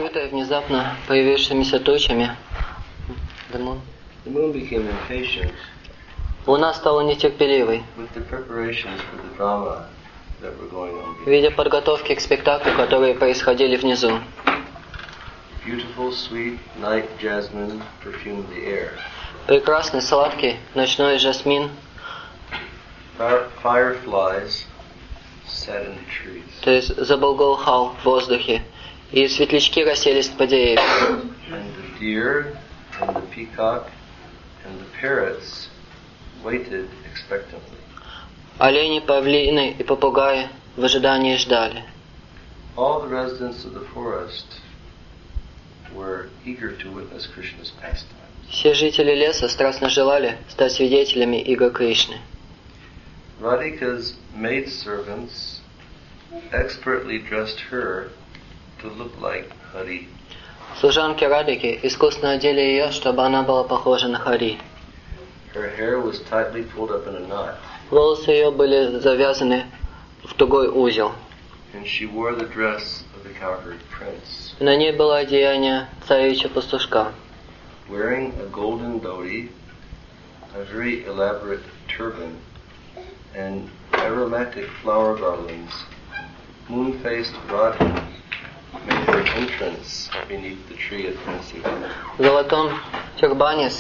покрытая внезапно появившимися тучами. The moon became impatient Луна стала нетерпеливой, with the preparations for the drama that were going on. видя подготовки к спектаклю, которые происходили внизу. Beautiful, sweet night jasmine perfumed the air. Прекрасный, сладкий ночной жасмин, Fireflies sat in the trees. то есть забулгохал в воздухе, и светлячки расселись по деревьям. And the deer and the peacock and the parrots waited expectantly. Олени, павлины и попугаи в ожидании ждали. All the residents of the forest were eager to witness Krishna's pastime. Все жители леса страстно желали стать свидетелями игр Кришны. Radhika's maidservants expertly dressed her to look like Hari. Служанки Радхики искусно одели ее, чтобы она была похожа на Хари. Her hair was tightly pulled up in a knot, Волосы ее были завязаны в тугой узел. and she wore the dress of the cowherd prince. На ней было одеяние царевича-пастушка. Wearing a golden dhoti, a very elaborate turban, and aromatic flower garlands, moon-faced Radha made her entrance beneath the tree at Tunsivana. В золотом тюрбане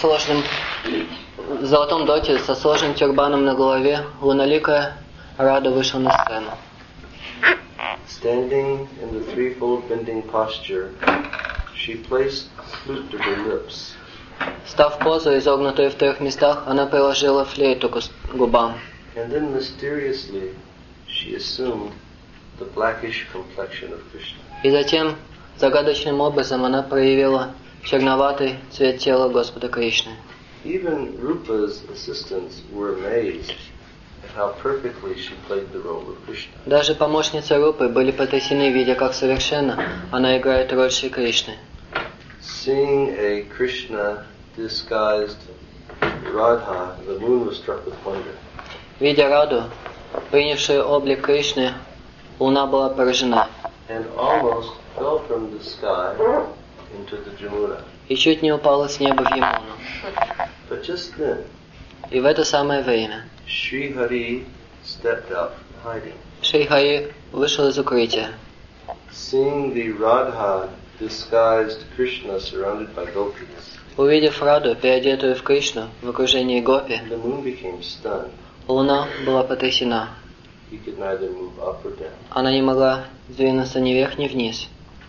в золотом доте со сложенным тюрбаном на голове луноликая Рада вышла на сцену. Standing in the threefold bending posture, she placed flute to her lips. Став в позу, изогнутую в 3 местах, она приложила флейту к губам. And then mysteriously, she assumed the blackish complexion of Krishna. И затем, загадочным образом, она проявила черноватый цвет тела Господа Кришны. Even Rupa's assistants were amazed at how perfectly she played the role of Krishna. Даже помощницы Рупы были потрясены, видя, как совершенно она играет роль Шри Кришны. Seeing a Krishna disguised Radha, the moon was struck with wonder. Видя Раду, принявшую облик Кришны, Луна была поражена And almost fell from the sky into the Jamuna. и чуть не упала с неба в Ямуну. But just then, И в это самое время Sri Hari stepped out from hiding. Шри Хари вышел из укрытия. Seeing the Radha disguised Krishna surrounded by gopis, Увидев Раду, переодетую в Кришну, в окружении гопи, the moon became stunned. Луна была потрясена. He could neither move up or down. Она не могла сдвинуться ни вверх, ни вниз.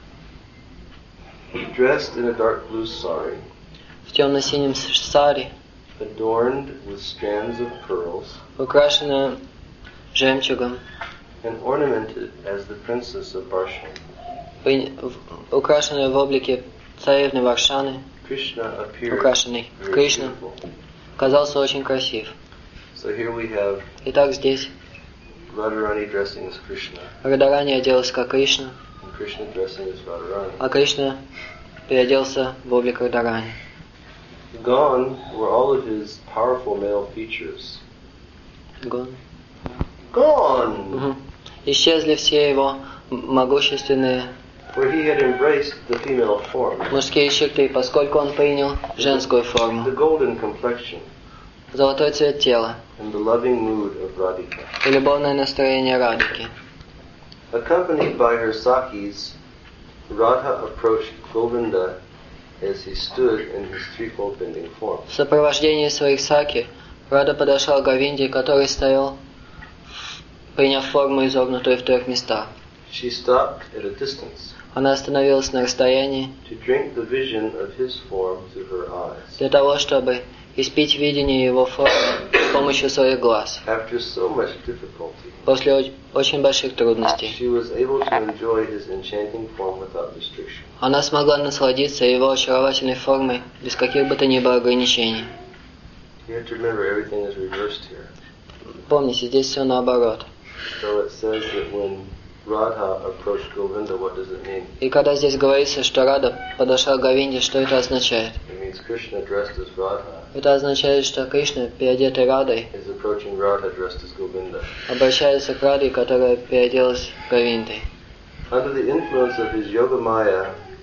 Dressed in a dark blue sari, В темно-синем саре, adorned with strands of pearls, украшенная жемчугом, and ornamented as the princess of Barshan, украшенная в облике царевны Варшаны, Krishna appeared украшенный very Кришна, beautiful. казался очень красив. So here we have Итак, здесь Radharani dressing as Krishna, Радарани оделась как Кришна, and Krishna dressing as Radharani. а Кришна переоделся в облик Радарани. Gone were all of his powerful male features. Гон. Gone! Исчезли все его могущественные Where he had embraced the female form, мужские черты, поскольку он принял женскую the форму, golden complexion, золотой цвет тела and the loving mood of Radhika. и любовное настроение Радхики. Accompanied by her Sakis, Radha approached Govinda as he stood in his threefold bending form. В сопровождении своих саки Рада подошла к Говинде, который стоял, приняв форму, изогнутую в 3 местах. She stopped at a distance Она остановилась на расстоянии to drink the vision of his form through her eyes. для того, чтобы испить видение его формы с помощью своих глаз. After so much difficulty, После очень больших трудностей she was able to enjoy his enchanting form without restriction. она смогла насладиться его очаровательной формой без каких бы то ни было ограничений. You have to remember everything is reversed here. Помните, здесь все наоборот. So it says that when Radha approached Govinda, what does it mean? И когда здесь говорится, что Рада подошла к Говинде, что это означает? It means Krishna dressed as Radha Это означает, что Кришна, переодетый Радой, is approaching Radha dressed as Govinda. обращается к Раде, которая переоделась Говиндой. Under the influence of his Yogamaya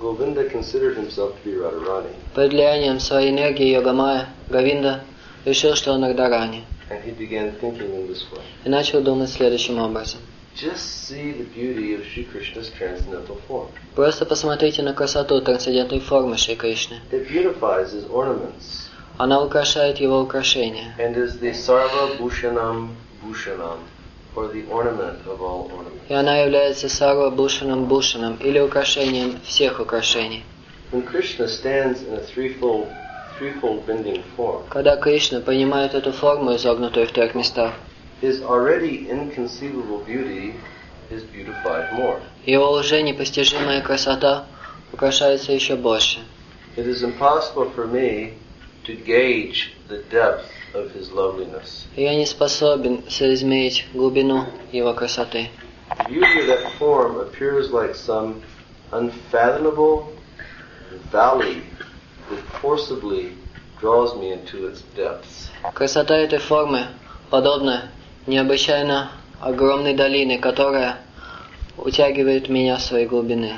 Govinda considered himself to be Radharani, Под влиянием своей энергии Йогамая Говинда решил, что он Радхарани, and he began thinking in this way. и начал думать следующим образом. Just see the beauty of Sri Krishna's transcendental form. Просто посмотрите на красоту трансцендентной формы Шри Кришны. It beautifies his ornaments, Она украшает его украшения and is the Sarva Bhushanam Bhushanam, or the ornament of all ornaments. и она является Сарва Бушаном Бушаном или украшением всех украшений. When Krishna stands in a threefold bending form, Когда Кришна принимает эту форму, изогнутую в трех местах, his already inconceivable beauty is beautified more. его уже непостижимая красота украшается еще больше. It is impossible for me to gauge the depth of his loveliness. И я не способен соизмерить глубину его красоты. The beauty of that form appears like some unfathomable valley that forcibly draws me into its depths. Красота этой формы подобна необычайно огромной долине, которая утягивает меня в свои глубины.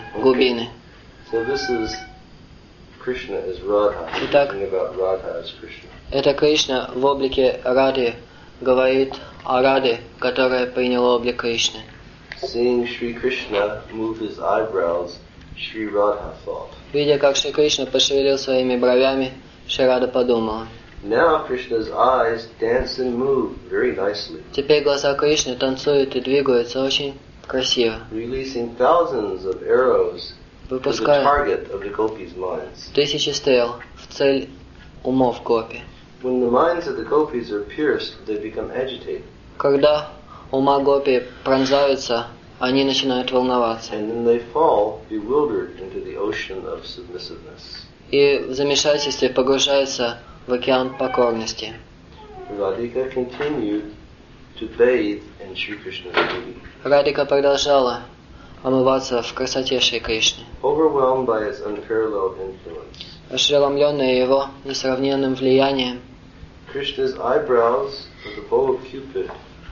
So this is Krishna as Radha, Итак, speaking about Radha as Krishna. Это Кришна в облике Рады говорит о Раде, которая приняла облик Кришны. Seeing Sri Krishna move his eyebrows, Sri Radha thought. Видя, как Шри Кришна пошевелил своими бровями, Шри Рада подумала. Now Krishna's eyes dance and move very nicely, Теперь глаза Кришны танцуют и двигаются очень красиво, releasing thousands of arrows to the выпуская target of the gopis' minds. тысячи стрел в цель умов гопи. When the minds of the gopis are pierced, they become agitated, Когда ума гопи пронзаются, они начинают волноваться. and then they fall bewildered into the ocean of submissiveness. И в замешательстве погружаются в океан покорности. Radhika continued to bathe in Sri Krishna's beauty, Радика продолжала омываться в красоте Шри Кришны, overwhelmed by its unparalleled influence. ошеломленная его несравненным влиянием. Krishna's eyebrows are the bow of Cupid,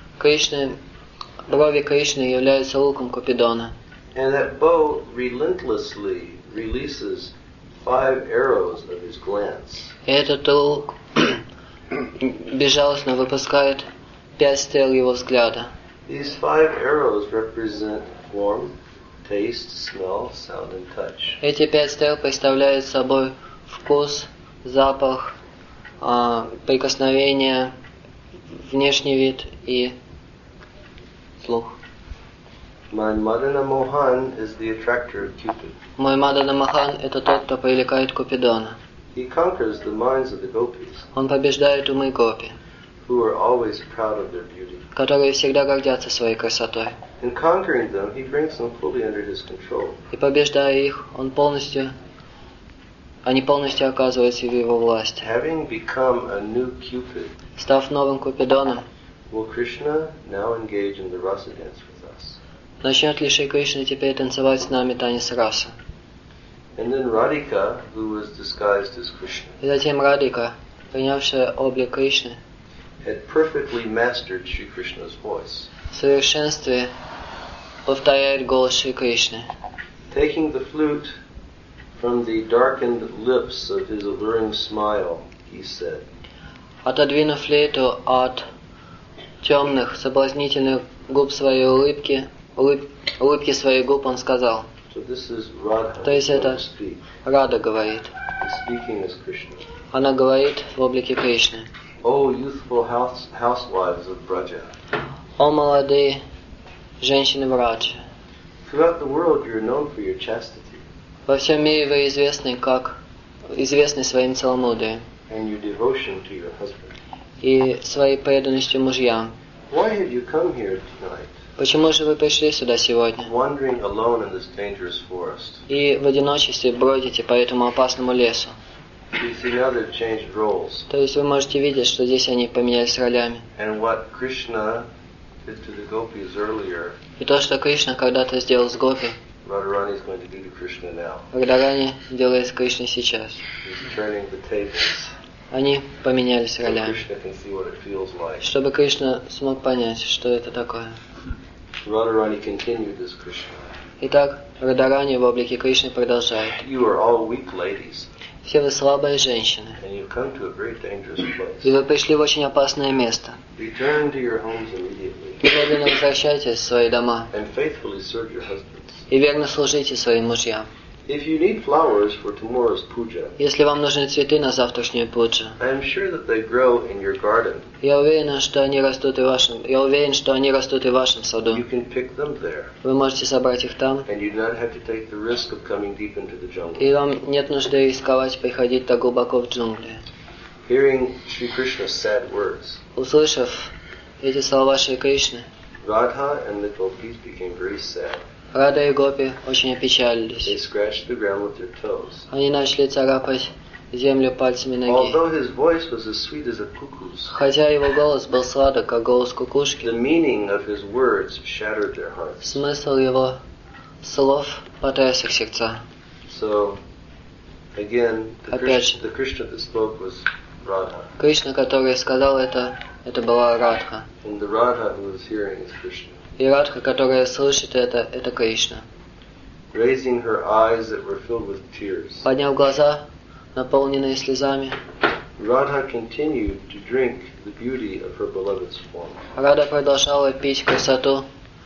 Брови Кришны являются луком Купидона. and that bow relentlessly releases 5 arrows of his glance. И этот лук безжалостно выпускает 5 стрел его взгляда. These 5 arrows represent form, taste, smell, sound, and touch. Эти 5 стрел представляют собой вкус, запах, прикосновение, внешний вид и слух. My Madana Mohan is the attractor of Cupid. Мой Мадана Махан – это тот, кто привлекает Купидона. He conquers the minds of the gopis, Он побеждает умы гопи, who are always proud of their beauty. которые всегда гордятся своей красотой. In conquering them, he brings them fully under his control. И побеждая их, они полностью оказываются в его власти. Having become a new Cupid, Став новым Купидоном, will Krishna now engage in the rasa dance with us? начнет ли Шри Кришна теперь танцевать с нами танец раса? And then Radhika, who was disguised as Krishna, И затем Радика, принявшая облик Кришны, had perfectly mastered Sri Krishna's voice. в совершенстве повторяет голос Шри Кришны. Taking the flute from the darkened lips of his alluring smile, he said, Отодвинув флейту от темных, соблазнительных губ своей улыбки своих губ, он сказал. so this is Radha То есть who's going это to speak. Рада говорит. He's speaking as Krishna. Она говорит в облике Кришны. O youthful housewives of Braja, О, молодые женщины Враджи! throughout the world you are known for your chastity Во всем мире вы известны своим целомудрием and your devotion to your husband. и своей преданностью мужьям. Why have you come here tonight, Почему же вы пришли сюда сегодня wandering alone in this dangerous forest? и в одиночестве бродите по этому опасному лесу? You see now they've changed roles. То есть вы можете видеть, что здесь они поменялись ролями. And what Krishna did to the gopis earlier, И то, что Кришна когда-то сделал с Гопи, Radharani is going to do to Krishna now. Радхарани делает с Кришной сейчас. He's turning the tables Они поменялись so ролями, Krishna can see what it feels like. чтобы Кришна смог понять, что это такое. Radharani continued as Krishna. Итак, Радарани в облике Кришны продолжает. You are all weak ladies, Все вы слабые женщины, and you've come to a very dangerous place. и вы пришли в очень опасное место. Return to your homes immediately, Немедленно возвращайтесь в свои дома and faithfully serve your husbands. и верно служите своим мужьям. If you need flowers for tomorrow's puja, Если вам нужны цветы на завтрашнюю пуджу, I am sure that they grow in your garden. я уверен, что они растут и в вашем саду. You can pick them there, Вы можете собрать их там, and you do not have to take the risk of coming deep into the jungle. и вам нет нужды рисковать приходить так глубоко в джунгли. Hearing Sri Krishna's sad words, Услышав эти слова Шри Кришны, Radha and the gopis became very sad. Рада и Гопи очень They опечалились. scratched the ground with their toes. Они начали царапать землю пальцами ноги. Although his voice was as sweet as a cuckoo's, Хотя его голос был сладок, как голос the кукушки, meaning of his words shattered their hearts. смысл его слов потряс их сердца. So, again, the Опять же. Krishna that spoke was Radha, Кришна, который сказал это была Радха. and the Radha who was hearing is Krishna. И Радха, которая слышит это Кришна. Raising her eyes that were filled with tears, Подняв глаза, наполненные слезами, Radha continued to drink the beauty of her beloved's form. Рада продолжала пить красоту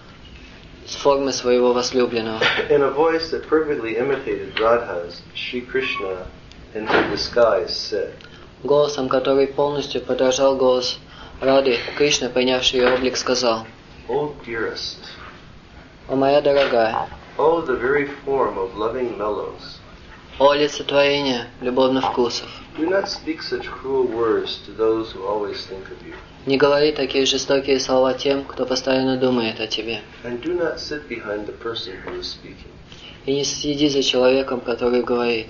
с формы своего возлюбленного. In a voice that perfectly imitated Radha's, Sri Krishna, in her disguise, said, Голосом, который полностью подражал голос Рады, Кришна, принявший ее облик, сказал: "O dearest, «О моя дорогая, O the very form of loving mellows, о олицетворение любовных вкусов, do not speak such cruel words to those who always think of you, не говори такие жестокие слова тем, кто постоянно думает о тебе, and do not sit behind the person who is speaking. и не следи за человеком, который говорит».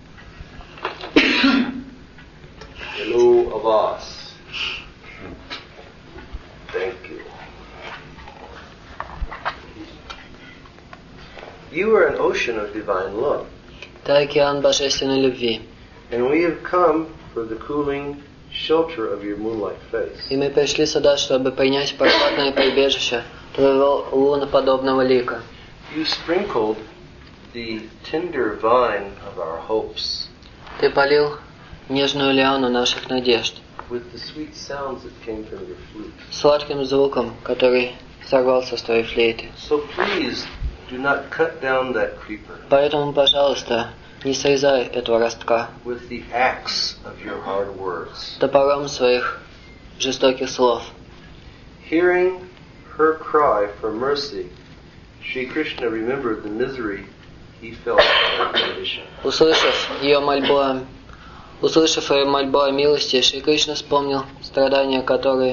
Hello, Abbas. Thank you. You are an ocean of divine love, Ты океан божественной любви, and we have come for the cooling shelter of your moonlight face. и мы пришли сюда, чтобы принять прохладное прибежище твоего луноподобного лика. You sprinkled the tender vine of our hopes Ты полил нежную лиану наших надежд with the sweet sounds that came from your flute. сладким звуком, который сорвался с твоей флейты. So please do not cut down that creeper Поэтому, пожалуйста, не срезай этого ростка with the axe of your hard words. топором своих жестоких слов. Hearing her cry for mercy, Sri Krishna remembered the misery he felt in her condition. Услышав ее мольбу о милости, Шри Кришна вспомнил страдания, которые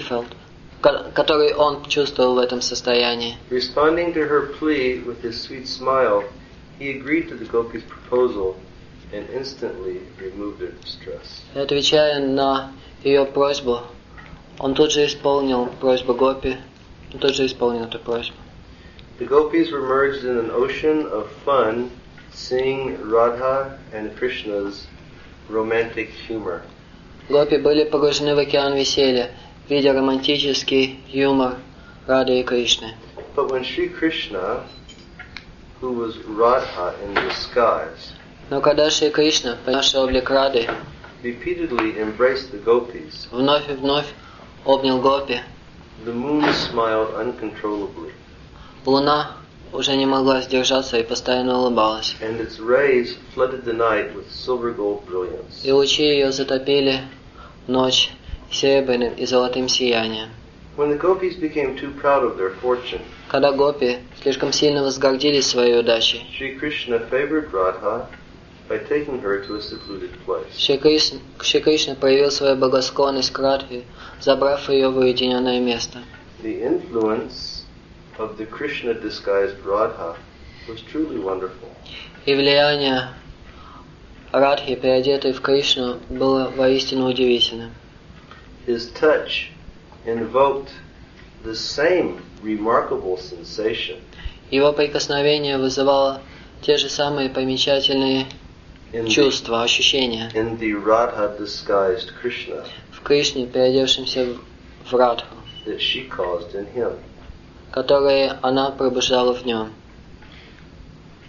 он чувствовал в этом состоянии. Responding to her plea with his sweet smile, he agreed to the gopis' proposal and instantly removed their distress. И отвечая на ее просьбу, он тут же исполнил просьбу Гопи, эту просьбу. The gopis were merged in an ocean of fun, seeing Radha and Krishna's romantic humor. Гопи были погружены в океан веселья, видя романтический юмор Рады и Кришны. But when Sri Krishna, who was Radha in disguise, Но когда Шри Кришна, принявший облик Рады, repeatedly embraced the gopis, вновь и вновь обнял Гопи, the moon smiled uncontrollably, луна уже не могла сдержаться и постоянно улыбалась. and its rays flooded the night with silver gold brilliance. И лучи ее затопили ночь серебряным и золотым сиянием. When the gopis became too proud of their fortune, Когда Гопи слишком сильно возгордились своей удачей, Sri Krishna favored Radha by taking her to a secluded place. Шри Кришна проявил свою благосклонность к Радхе, забрав ее в уединенное место. The influence of the Krishna disguised Radha was truly wonderful. И влияние Радхи, переодетой в Кришну, было воистину удивительным. His touch invoked the same remarkable sensation Его прикосновение вызывало те же самые примечательные чувства, ощущения in the Radha disguised Krishna в Кришне, переодевшемся в Радху, that she caused in him. которые она пробуждала в нем.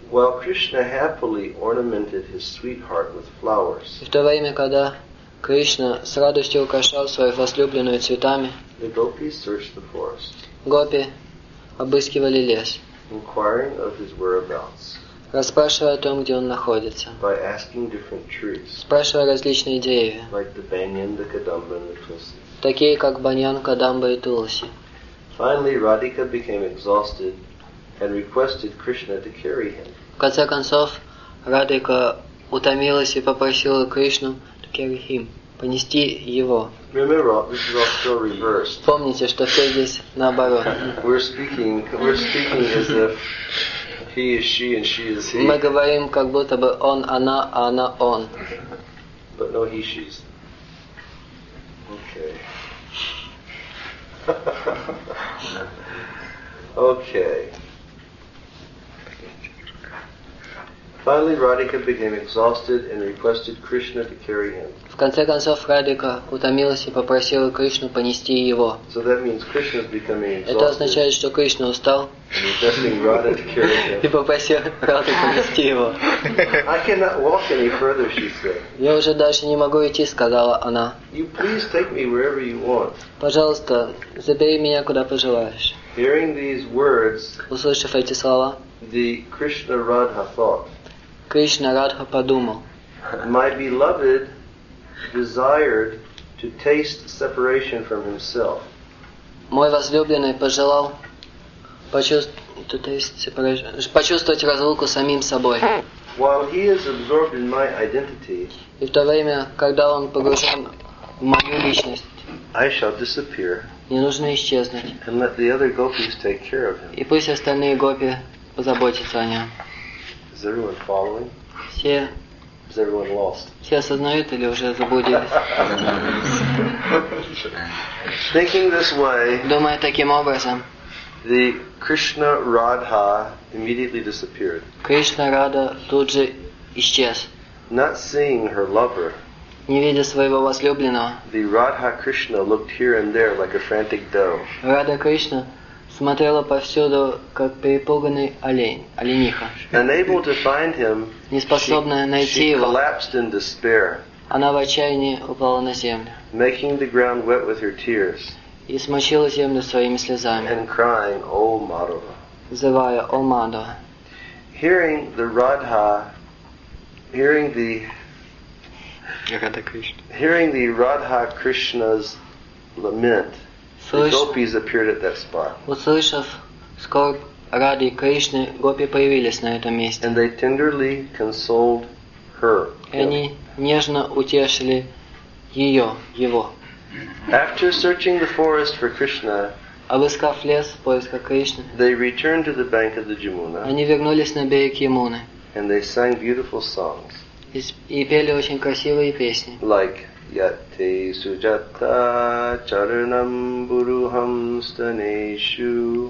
While Krishna happily ornamented his sweetheart with flowers, И в то время, когда Кришна с радостью украшал свою возлюбленную цветами, the gopis searched the forest, гопи обыскивали лес, inquiring of his whereabouts расспрашивая о том, где он находится, by asking different trees, спрашивая различные деревья, like the banyan, the kadamba, and the tulsi. такие как баньян, кадамба и тулси. Finally, Radhika became exhausted and requested Krishna to carry him. В конце концов, Радхика утомилась и попросила Кришну to carry him, понести его. Remember, this is all still reversed. Помните, что все здесь наоборот. We're speaking as if he is she and she is he. Мы говорим, как будто бы он, она, а она, он. But no he, she's. Okay. Okay. Finally, Radhika became exhausted and requested Krishna to carry him. В конце концов, Радхика утомилась и попросила Кришну понести его. So that means Krishna is becoming Это exhausted означает, что Кришна устал and requesting Radha to carry и him. попросил Радху понести его. I cannot walk any further, she said. Я уже дальше не могу идти, сказала она. You please take me wherever you want. Пожалуйста, забери меня куда пожелаешь. Hearing these words, Услышав эти слова, the Krishna Radha thought, Кришна Радха подумал: my beloved desired to taste separation from himself. мой возлюбленный пожелал почувствовать разлуку с самим собой. While he is absorbed in my identity, И в то время, когда он погружен в мою личность, I shall disappear мне нужно исчезнуть. and let the other gopis take care of him. И пусть остальные гопи позаботятся о нем. Is everyone following? Все Is everyone lost? осознают или уже заблудились? Thinking this way, Думая таким образом, the Krishna Radha immediately disappeared. Кришна Рада тут же исчез. Not seeing her lover, Не видя своего возлюбленного, the Radha Krishna looked here and there like a frantic doe. Рада Кришна смотрела повсюду, как перепуганный олениха. Unable to find him, Неспособная найти she его, collapsed in despair, она в отчаянии упала на землю making the ground wet with her tears и смочила землю своими слезами, and crying, "O Madhava." взывая: «О Мадхава». Hearing the Radha Krishna's lament, the gopis appeared at that spot, Услышав скорбь Рады и Кришны, гопи появились на этом месте. and they tenderly consoled her. И они нежно утешили его. After searching the forest for Krishna, Обыскав лес в поисках Кришны, they returned to the bank of the Jamuna, они вернулись на берег Ямуны and they sang beautiful songs, и пели очень красивые песни. like Yate Sujata Charanam Buruham Staneshu.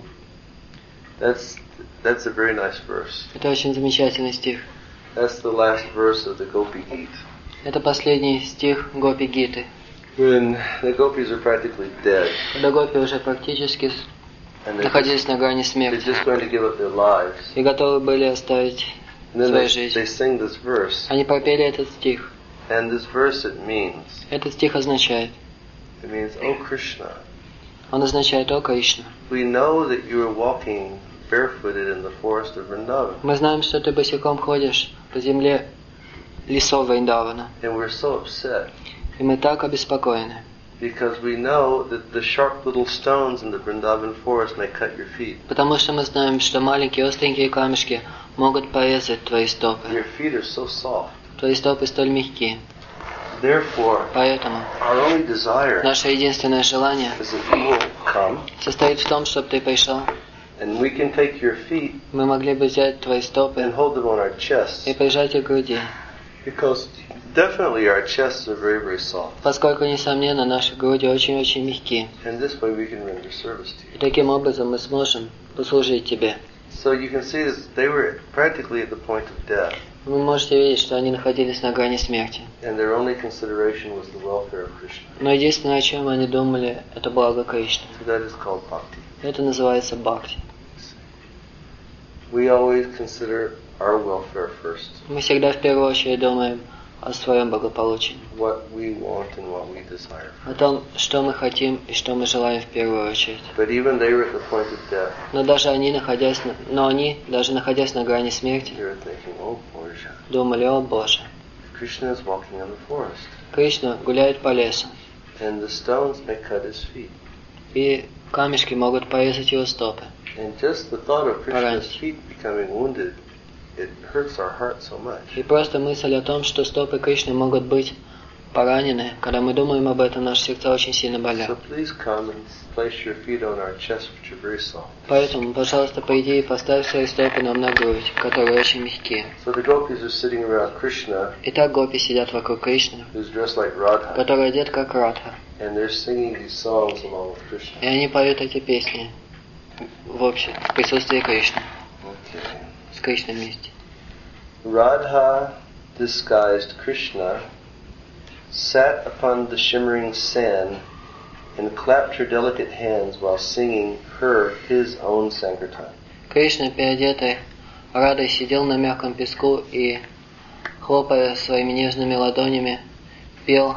That's a very nice verse. Это очень замечательный стих. That's the last verse of the Gopi Gita. Это последний стих Гопи Гиты. When the gopis are practically dead, Когда гопи уже практически and they're находились на грани just смерти going to give up their lives, и готовы были оставить and then свою they жизнь, sing this verse, они пропели этот стих. and this verse it means, Этот стих означает, "Oh Krishna, он означает: «О Кришна, we know that you are walking barefooted in the forest of Vrindavan, мы знаем, что ты босиком ходишь по земле лесов Вриндавана, and we're so upset и мы так обеспокоены, because we know that the sharp little stones in the Vrindavan forest may cut your feet. потому что мы знаем, что маленькие остренькие камешки могут порезать твои Your стопы. feet are so soft. Твои стопы столь мягкие. Therefore, Поэтому our only desire наше единственное желание is that you will come, состоит в том, чтобы ты пришел. and we can take your feet Мы могли бы взять твои стопы and hold them on our chests, и прижать их к груди, because definitely our chests are very, very soft. поскольку, несомненно, наши груди очень-очень мягкие. And this way we can render service to И you. таким образом мы сможем послужить тебе. So you can see that they were practically at the point of death, Вы можете видеть, что они находились на грани смерти. and their only consideration was the welfare of Krishna. Но единственное, о чем они думали, это благо Кришны. So that is called bhakti. Это называется бхакти. We always consider our welfare first. Мы всегда в первую очередь думаем о своем благополучии. What we want and what we desire. О том, что мы хотим и что мы желаем в первую очередь. But even they were at the point of death. Но они, даже находясь на грани смерти, They were thinking, oh, Bоже. думали: о Боже, Krishna is walking in the forest. Кришна гуляет по лесу, And the stones may cut his feet. и камешки могут порезать его стопы. And just the thought of Krishna's feet becoming wounded, it hurts our heart so much. И просто мысль о том, что стопы Кришны могут быть поранены, когда мы думаем об этом, наши сердца очень сильно болят. So please come and place your feet on our chest, which are very soft. Поэтому, пожалуйста, приди и поставь свои стопы нам на грудь, которые очень мягкие. So the gopis are sitting around Krishna, Итак, гопи сидят вокруг Кришны, who's dressed like Radha, который одет как Радха, and they're singing these songs along with Krishna. и они поют эти песни в присутствии Кришны, Okay. с Кришной вместе. Radha, disguised Krishna, sat upon the shimmering sand and clapped her delicate hands while singing his own Sankirtan. Кришна, переодетый Радой, сидел на мягком песку и, хлопая своими нежными ладонями, пел,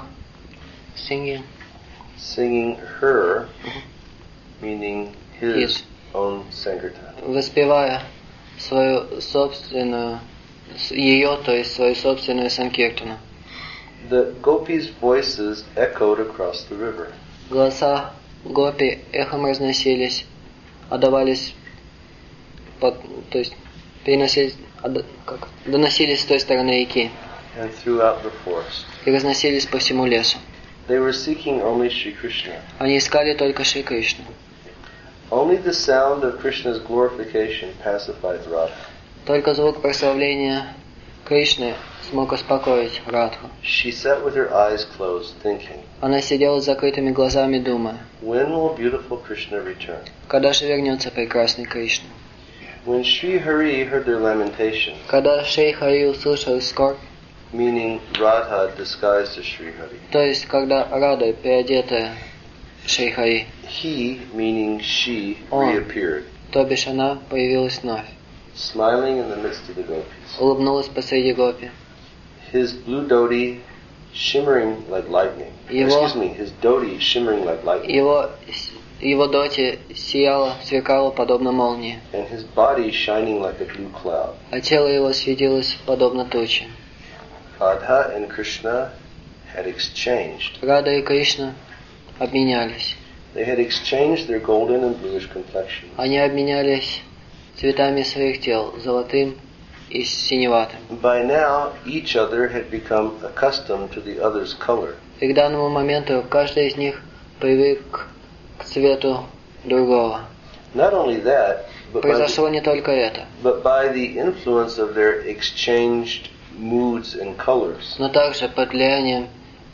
Singing her, meaning his own Sankirtan. воспевая свою собственную, ее, то есть свою собственную Санкиртану. The gopis' voices echoed across the river. Голоса гопи эхом разносились, отдавались, то есть доносились с той стороны реки And throughout the forest. и разносились по всему лесу. They were seeking only Sri Krishna. Они искали только Шри Кришну. Only the sound of Krishna's glorification pacified Radha. Только звук прославления Кришны смог успокоить Радху. She sat with her eyes closed, thinking, Она сидела с закрытыми глазами, думая: when will beautiful Krishna return? когда же вернется прекрасный Кришна? When Sri Hari heard their lamentation, Когда Шри Хари услышал скорбь, meaning Radha disguised as Sri Hari, то есть когда Рада, переодетая Шри Хари, he, meaning she, Он. reappeared, то бишь она появилась вновь, smiling in the midst of the gopis. улыбнулась посреди гопи. His blue dhoti shimmering like lightning. His dhoti shimmering like lightning. Его доти сияло, сверкало подобно молнии, And his body shining like a blue cloud. а тело его светилось подобно туче. Radha and Krishna had exchanged. Рада и Кришна обменялись. They had exchanged their golden and bluish complexion. Они обменялись цветами своих тел, золотым и синеватым. By now, each other had become accustomed to the other's color. И к данному моменту каждый из них привык к цвету другого. Not only that, Произошло не только это, but by the influence of their exchanged moods and colors, но также под влиянием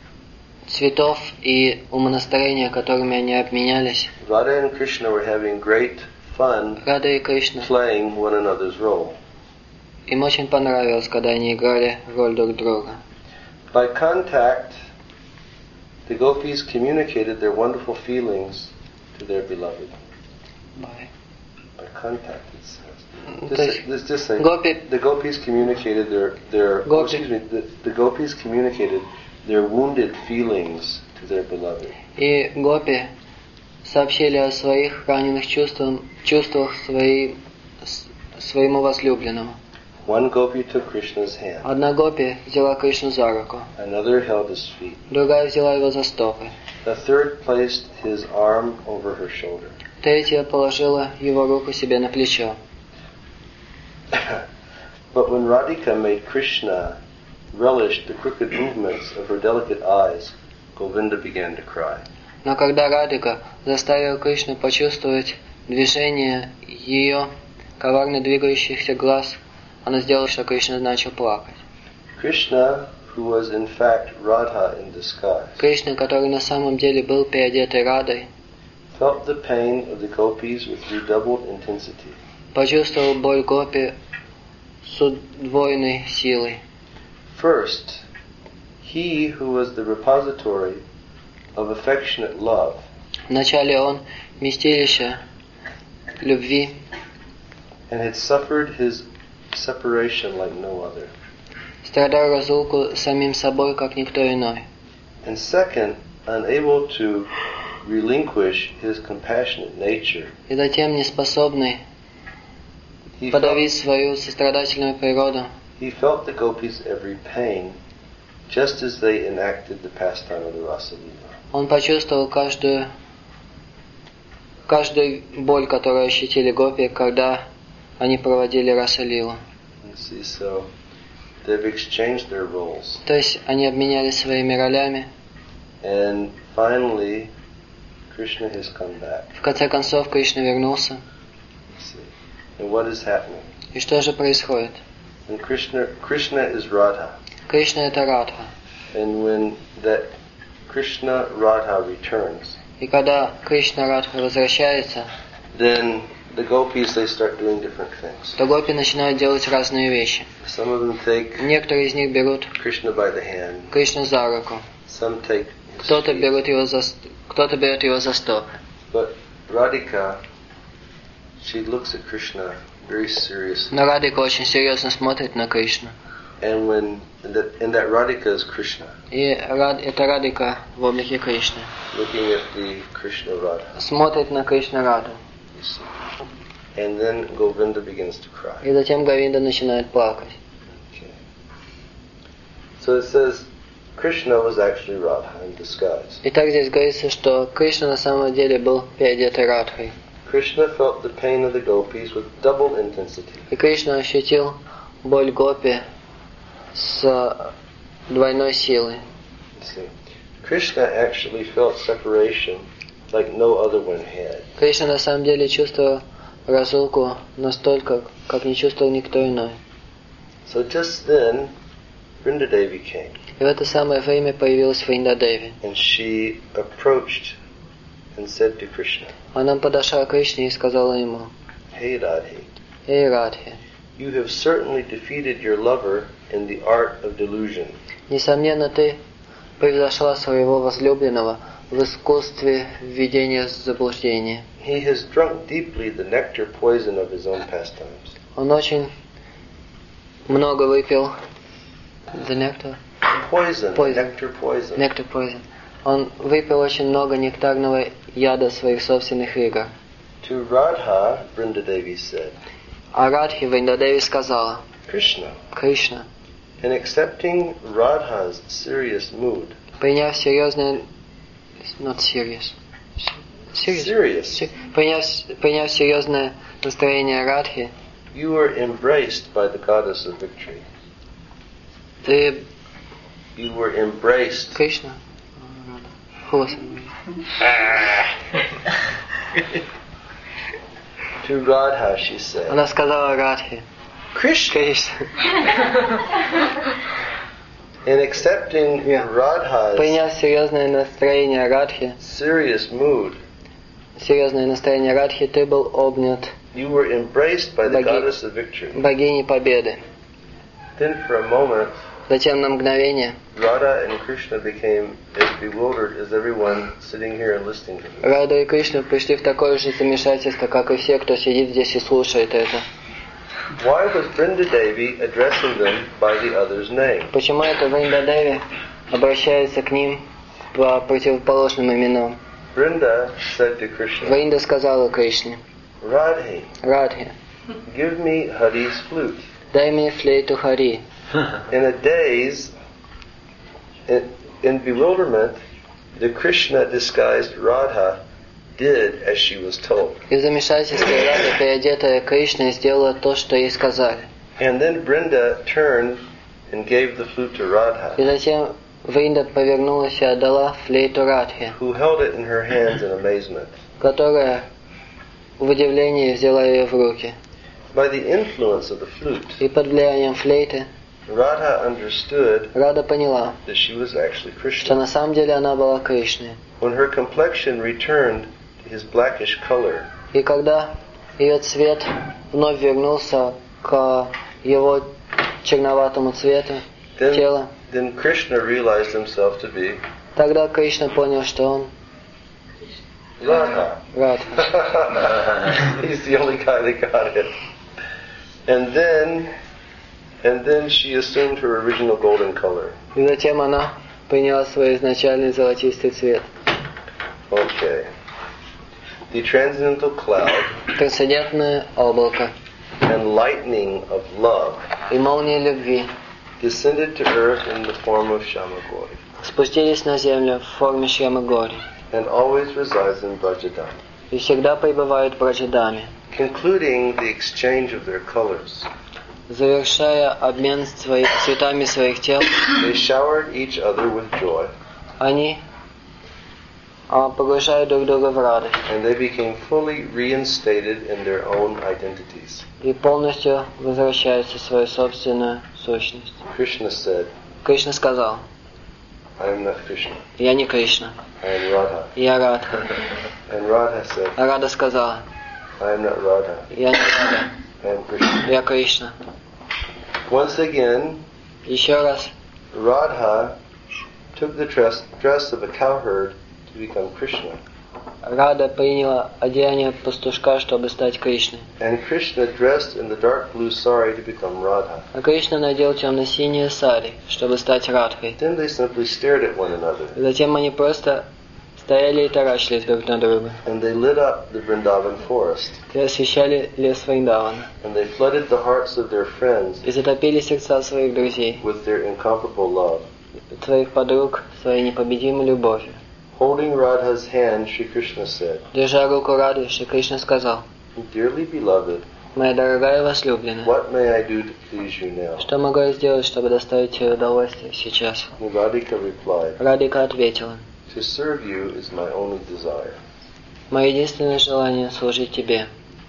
цветов и умонастроения, которыми они обменялись, Radha and Krishna were having great fun Рада и Кришна, playing one another's role. им очень понравилось, когда они играли роль друг друга. By contact, the gopis communicated their wonderful feelings to their beloved. By contact, it says. Just say the gopis communicated the gopis communicated their wounded feelings to their beloved. И гопи сообщили о своих раненых чувствах своему возлюбленному. One gopi took Krishna's hand. Одна гопи взяла Кришну за руку, Another held his feet. другая взяла его за стопы, The third placed his arm over her shoulder. третья положила его руку себе на плечо. But when Radhika made Krishna relish the crooked movements of her delicate eyes, Govinda began to cry. Но когда Радhika заставила Кришну почувствовать движение ее коварно двигающихся глаз, она сделала, что Кришна начал плакать. Krishna, who was in fact Radha in disguise, Кришна, который на самом деле был переодетый Радой, felt the pain of the gopis with redoubled intensity. почувствовал боль гопи с удвоенной силой. First, he who was the repository of affectionate love, Вначале он вместилище любви and had suffered his separation like no other. Страдал разлуку с самим собой, как никто иной. And second, unable to relinquish his compassionate nature. И затем неспособный подавить свою сострадательную природу. He felt the gopis' every pain, just as they enacted the pastime of the Rasa Leela. Он почувствовал каждую боль, которую ощутили гопи, когда они проводили Раса-лилу. So they've exchanged their roles. То есть они обменялись своими ролями. And finally, Krishna has come back. В конце концов, Кришна вернулся. And what is happening? И что же происходит? And Krishna is Radha. Кришна — это Радха. And when that Krishna Radha returns, и когда Кришна Радха возвращается, then the gopis, they start doing different things. то гопи начинают делать разные вещи. Some of them take Некоторые из них берут Krishna by the hand. Кришну за руку. Some take Кто-то берет его за стопы. But Radhika, she looks at Krishna very seriously. Но Радхика очень серьезно смотрит на Кришну. And that Radhika is Krishna. И это Радхика в облике Кришны. Looking at the Krishna Radha. Смотрит на Кришну Радху. And then Govinda begins to cry. И затем Говинда начинает плакать. Okay. So it says Krishna was actually Radha in disguise. Итак, здесь говорится, что Кришна на самом деле был переодетый Радхой. Krishna felt the pain of the gopis with double intensity. И Кришна ощутил боль гопи с двойной силой. Krishna actually felt separation like no other one had. Кришна на самом деле чувствовал разлуку настолько, как не чувствовал никто иной. So just then, Vrindadevi came. И в это самое время появилась Вриндадеви. And she approached and said to Krishna, Она подошла к Кришне и сказала ему: Hey Radhe, Эй, Радхи, you have certainly defeated your lover in the art of delusion. несомненно, ты превзошла своего возлюбленного в искусстве введения в заблуждение. He has drunk deeply the nectar poison of his own pastimes. Он очень много выпил nectar poison. Он выпил очень много нектарного яда своих собственных игр. To Radha, Vrindadevi said, А Радхи Вриндадеви сказала: Krishna. In accepting Radha's serious mood, приняв серьезное, not serious, приняв серьезное настроение Радхи, you were embraced by the goddess of victory. You were embraced. Krishna. To Radha, she said. Она сказала Радхи: Krishna. In accepting Radha's приняв серьезное настроение Радхи, serious mood, серьезное настроение Радхи, ты был обнят you were embraced by the goddess of victory. Богиней победы. Then for a moment, затем на мгновение Radha and Krishna became as bewildered as everyone sitting here and listening to me. Рада и Кришна пришли в такое же замешательство, как и все, кто сидит здесь и слушает это. Why was Vrindadevi addressing them by the other's name? Почему это Вриндадеви обращается к ним по противоположным именам? Vrinda said to Krishna, Вринда сказала Кришне: Radhe, give me Hari's flute. Дай мне флейту Хари. In a daze, in bewilderment, the Krishna disguised Radha did as she was told. И в замешательстве Рада, переодетая Кришной, сделала то, что ей сказали. And then Vrinda turned and gave the flute to Radha. И затем Вринда повернулась и отдала флейту Радхе, who held it in her hands in amazement. Которая в удивлении взяла ее в руки. By the influence of the flute, и под влиянием флейты Radha understood Рада поняла, that she was actually Krishna. что на самом деле она была Кришной. When her complexion returned to his blackish color, и когда ее цвет вновь вернулся к его черноватому цвету тела, then Krishna realized himself to be тогда Кришна понял, что он Radha. Радха. He's the only guy that got it. And then she assumed her original golden color. И затем она приняла свой изначальный золотистый цвет. Okay. The transcendental cloud Трансцендентное облако and lightning of love и молния любви descended to earth in the form of Shamagori спустились на землю в форме Шьямагори and always resides in Brajadam, и всегда пребывают в Браджадаме, concluding the exchange of their colors. завершая обмен цветами своих тел. They showered each other with joy, Они погружают друг друга в радость and they became fully reinstated in their own identities. и полностью возвращаются в свою собственную сущность. Krishna said, Кришна сказал: I am not Krishna, «Я не Кришна, I am Radha. я Радха». And Radha said, А Рада сказала: I am not Radha, «Я не Рада, I am Krishna. я Кришна». Once again, Еще раз Radha took the dress of a cowherd to become Krishna. Рада приняла одеяние пастушка, чтобы стать Кришной. And Krishna dressed in the dark blue sari to become Radha. А Кришна надел темно-синие сари, чтобы стать Радхой. Then they simply stared at one another. Затем они просто стояли и таращились друг на друга. And they lit up the Vrindavan forest. И освещали лес Вриндавана. And they flooded the hearts of their friends И затопили сердца своих друзей, with their incomparable love. своих подруг, своей непобедимой любовью. Holding Radha's hand, Shri Krishna said, Держа руку Рады, Шри Кришна сказал: Dearly beloved, «Моя дорогая возлюбленная, what may I do to please you now? что могу я сделать, чтобы доставить тебе удовольствие сейчас?» And Radhika replied, Радика ответила: To serve you is my only desire. «Мое единственное желание служить тебе».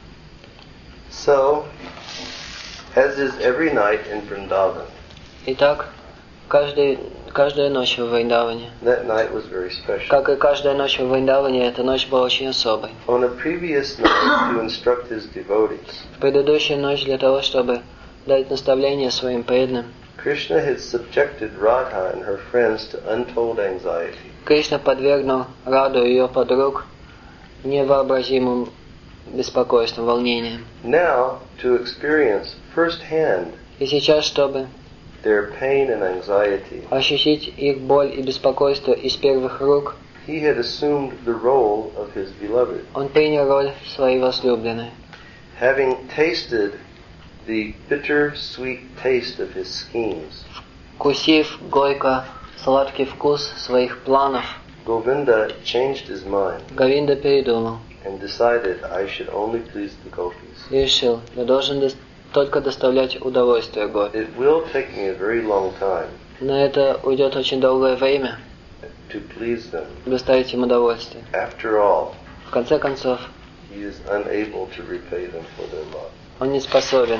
So, as is every night in Vrindavan, Итак, каждая ночь в Вриндаване, that night was very special. как и каждая ночь в Вриндаване, эта ночь была очень особой. On a previous night, to instruct his devotees, В предыдущую ночь для того, чтобы дать наставление своим преданным, Krishna had subjected Radha and her friends to untold anxiety. Кришна подвергнул Раду и ее подруг невообразимым беспокойством, волнением. Now, to experience firsthand И сейчас, чтобы their pain and anxiety, ощутить их боль и беспокойство из первых рук, he had assumed the role of his beloved. он принял роль своей возлюбленной. Having tasted the bitter-sweet taste of his schemes, Вкусив горько-сладкий вкус своих планов, Govinda changed his mind Говинда передумал and decided I should only please the gopis. и решил: я должен только доставлять удовольствие гопи. It will take me a very long time На это уйдет очень долгое время, to please them. доставить им удовольствие. After all, В конце концов, he is unable to repay them for their love. он не способен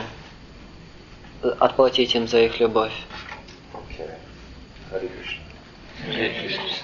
отплатить им за их любовь. Okay. Hare Krishna. Hare Krishna.